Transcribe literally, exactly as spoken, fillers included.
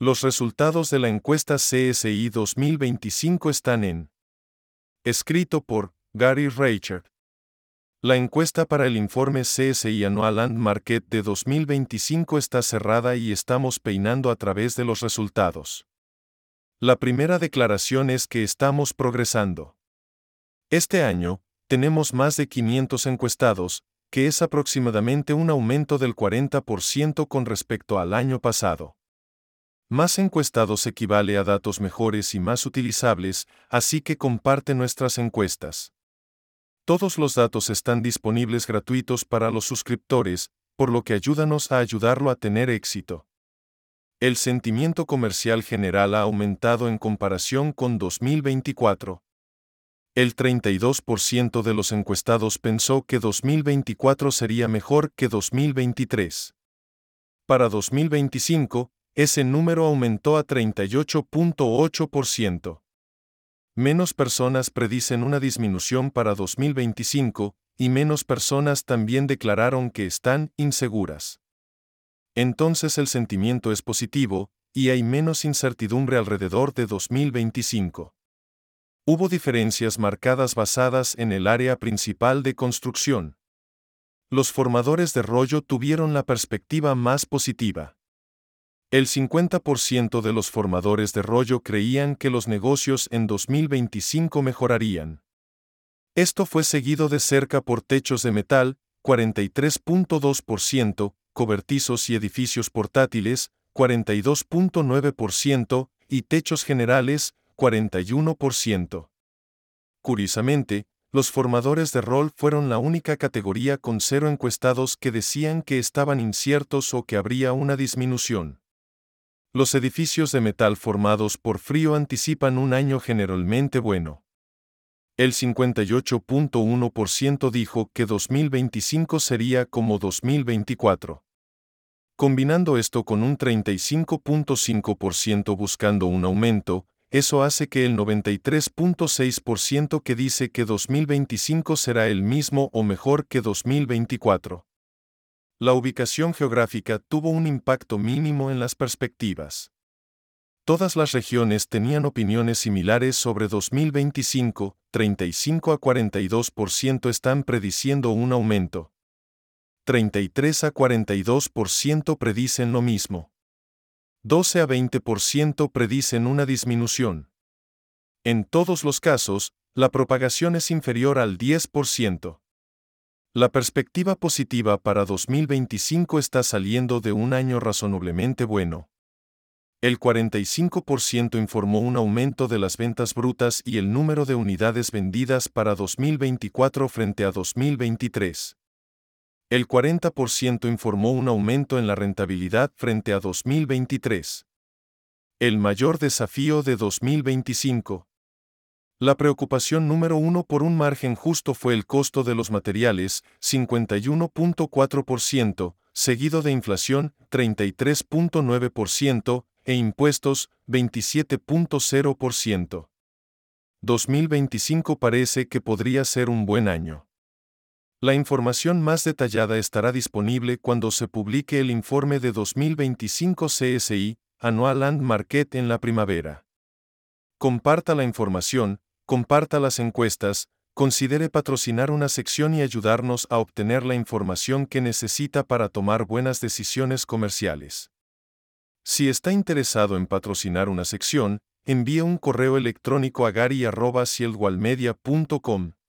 Los resultados de la encuesta C S I dos mil veinticinco están en. Escrito por Gary Reichert. La encuesta para el informe C S I Annual Land Market de dos mil veinticinco está cerrada y estamos peinando a través de los resultados. La primera declaración es que estamos progresando. Este año, tenemos más de quinientos encuestados, que es aproximadamente un aumento del cuarenta por ciento con respecto al año pasado. Más encuestados equivale a datos mejores y más utilizables, así que comparte nuestras encuestas. Todos los datos están disponibles gratuitos para los suscriptores, por lo que ayúdanos a ayudarlo a tener éxito. El sentimiento comercial general ha aumentado en comparación con dos mil veinticuatro. El treinta y dos por ciento de los encuestados pensó que dos mil veinticuatro sería mejor que dos mil veintitrés. Para dos mil veinticinco, ese número aumentó a treinta y ocho punto ocho por ciento. Menos personas predicen una disminución para dos mil veinticinco, y menos personas también declararon que están inseguras. Entonces el sentimiento es positivo, y hay menos incertidumbre alrededor de dos mil veinticinco. Hubo diferencias marcadas basadas en el área principal de construcción. Los formadores de rollo tuvieron la perspectiva más positiva. El cincuenta por ciento de los formadores de rollo creían que los negocios en dos mil veinticinco mejorarían. Esto fue seguido de cerca por techos de metal, cuarenta y tres punto dos por ciento, cobertizos y edificios portátiles, cuarenta y dos punto nueve por ciento, y techos generales, cuarenta y uno por ciento. Curiosamente, los formadores de rol fueron la única categoría con cero encuestados que decían que estaban inciertos o que habría una disminución. Los edificios de metal formados por frío anticipan un año generalmente bueno. El cincuenta y ocho punto uno por ciento dijo que dos mil veinticinco sería como dos mil veinticuatro. Combinando esto con un treinta y cinco punto cinco por ciento buscando un aumento, eso hace que el noventa y tres punto seis por ciento que dice que dos mil veinticinco será el mismo o mejor que dos mil veinticuatro. La ubicación geográfica tuvo un impacto mínimo en las perspectivas. Todas las regiones tenían opiniones similares sobre dos mil veinticinco, treinta y cinco a cuarenta y dos por ciento están prediciendo un aumento. treinta y tres a cuarenta y dos por ciento predicen lo mismo. doce a veinte por ciento predicen una disminución. En todos los casos, la propagación es inferior al diez por ciento. La perspectiva positiva para dos mil veinticinco está saliendo de un año razonablemente bueno. El cuarenta y cinco por ciento informó un aumento de las ventas brutas y el número de unidades vendidas para dos mil veinticuatro frente a dos mil veintitrés. El cuarenta por ciento informó un aumento en la rentabilidad frente a dos mil veintitrés. El mayor desafío de dos mil veinticinco. La preocupación número uno por un margen justo fue el costo de los materiales, cincuenta y uno punto cuatro por ciento, seguido de inflación, treinta y tres punto nueve por ciento, e impuestos, veintisiete punto cero por ciento. dos mil veinticinco parece que podría ser un buen año. La información más detallada estará disponible cuando se publique el informe de dos mil veinticinco C S I, Annual Land Market en la primavera. Comparta la información, comparta las encuestas, considere patrocinar una sección y ayudarnos a obtener la información que necesita para tomar buenas decisiones comerciales. Si está interesado en patrocinar una sección, envíe un correo electrónico a gary arroba cielgualmedia punto com.